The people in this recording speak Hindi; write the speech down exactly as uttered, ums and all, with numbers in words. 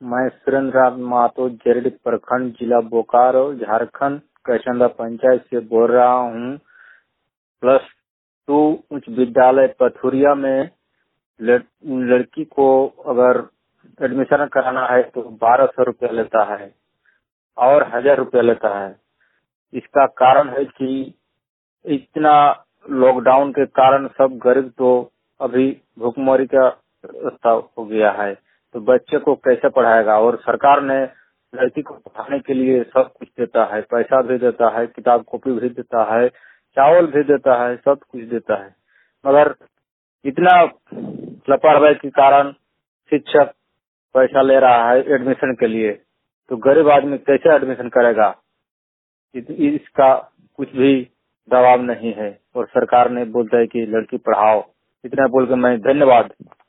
मैं सुरेंद्रनाथ महतो जेरेडी प्रखंड जिला बोकारो झारखंड कैसंदा पंचायत से बोल रहा हूँ। प्लस टू उच्च विद्यालय पथुरिया में लड़, लड़की को अगर एडमिशन कराना है तो बारह सौ रुपया लेता है और हजार रुपया लेता है। इसका कारण है कि इतना लॉकडाउन के कारण सब गरीब तो अभी भूखमरी का रास्ता हो गया है, तो बच्चे को कैसे पढ़ाएगा। और सरकार ने लड़की को पढ़ाने के लिए सब कुछ देता है, पैसा भी देता है, किताब कॉपी भी देता है, चावल भी देता है, सब कुछ देता है, मगर इतना लापरवाही के कारण शिक्षक पैसा ले रहा है एडमिशन के लिए, तो गरीब आदमी कैसे एडमिशन करेगा। इसका कुछ भी दबाव नहीं है और सरकार ने बोलता है कि लड़की पढ़ाओ। इतना बोल के मैं धन्यवाद।